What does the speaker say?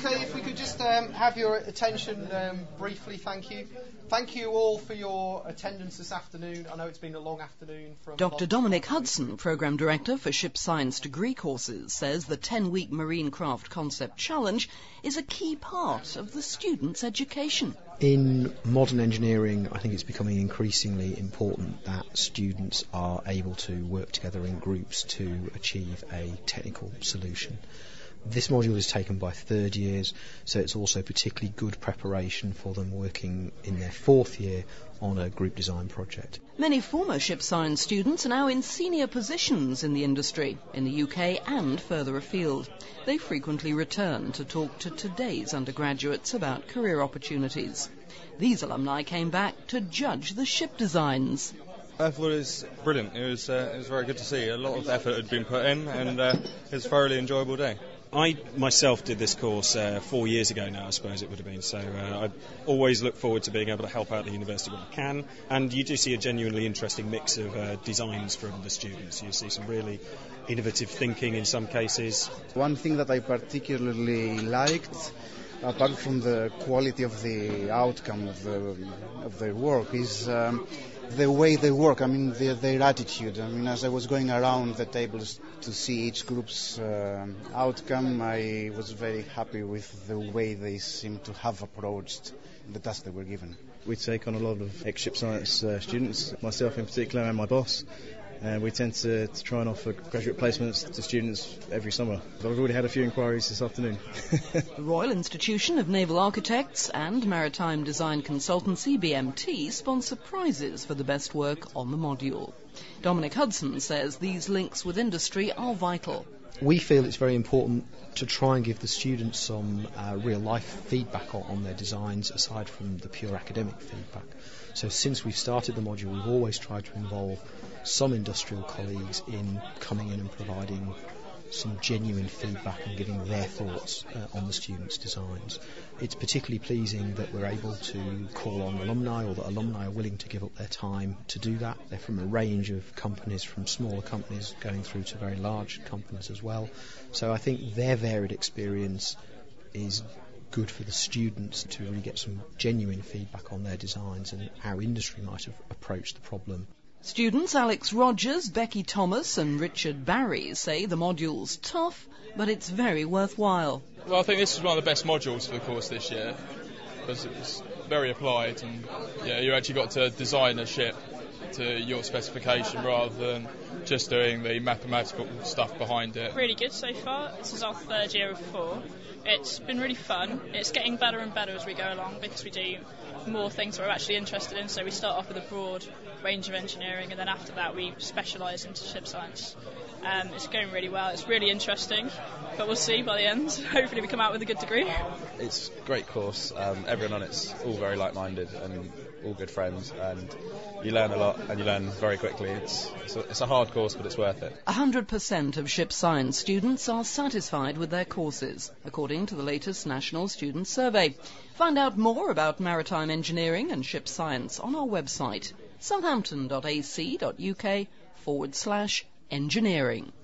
Okay, if we could just have your attention briefly, thank you. Thank you all for your attendance this afternoon. I know it's been a long afternoon. Dr. Dominic Hudson, Programme Director for Ship Science degree courses, says the 10-week Marine Craft Concept Challenge is a key part of the students' education. In modern engineering, I think it's becoming increasingly important that students are able to work together in groups to achieve a technical solution. This module is taken by third years, so it's also particularly good preparation for them working in their fourth year on a group design project. Many former Ship Science students are now in senior positions in the industry, in the UK and further afield. They frequently return to talk to today's undergraduates about career opportunities. These alumni came back to judge the ship designs. I thought it was brilliant. It was very good to see. A lot of effort had been put in, and it was a thoroughly enjoyable day. I myself did this course 4 years ago now, I suppose it would have been, so I always look forward to being able to help out the university when I can, and you do see a genuinely interesting mix of designs from the students. You see some really innovative thinking in some cases. One thing that I particularly liked, apart from the quality of the outcome of their work, is the way they work, their attitude. As I was going around the tables to see each group's outcome, I was very happy with the way they seem to have approached the task they were given. We take on a lot of ex-Ship Science students, myself in particular and my boss. And we tend to try and offer graduate placements to students every summer. But I've already had a few inquiries this afternoon. The Royal Institution of Naval Architects and Maritime Design Consultancy, BMT, sponsor prizes for the best work on the module. Dominic Hudson says these links with industry are vital. We feel it's very important to try and give the students some real-life feedback on their designs, aside from the pure academic feedback. So since we've started the module, we've always tried to involve some industrial colleagues in coming in and providing some genuine feedback and giving their thoughts on the students' designs. It's particularly pleasing that we're able to call on alumni, or that alumni are willing to give up their time to do that. They're from a range of companies, from smaller companies going through to very large companies as well. So I think their varied experience is good for the students to really get some genuine feedback on their designs and how industry might have approached the problem. Students Alex Rogers, Becky Thomas and Richard Barry say the module's tough, but it's very worthwhile. Well, I think this is one of the best modules for the course this year, because it was very applied, and you actually got to design a ship to your specification rather than just doing the mathematical stuff behind it. Really good so far. This is our third year of 4. It's been really fun. It's getting better and better as we go along, because we do more things that we're actually interested in. So we start off with a broad range of engineering, and then after that we specialise into ship science. It's going really well. It's really interesting, but we'll see by the end. Hopefully we come out with a good degree. It's a great course. Everyone on it's all very like-minded and all good friends, and you learn a lot and you learn very quickly. It's a hard course, but it's worth it. 100% of ship science students are satisfied with their courses, according to the latest National Student Survey. Find out more about maritime engineering and ship science on our website, southampton.ac.uk/engineering.